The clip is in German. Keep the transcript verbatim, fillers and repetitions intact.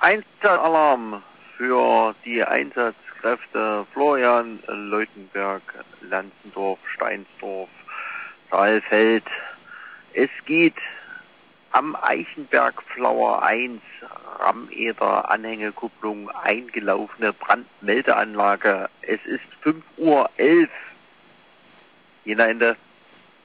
Einsatzalarm für die Einsatzkräfte Florian, Leutenberg, Lanzendorf, Steinsdorf, Saalfeld. Es geht am Eichenberg Flower eins, Rammeder, Anhängekupplung, eingelaufene Brandmeldeanlage. Es ist fünf Uhr elf. Jena Ende.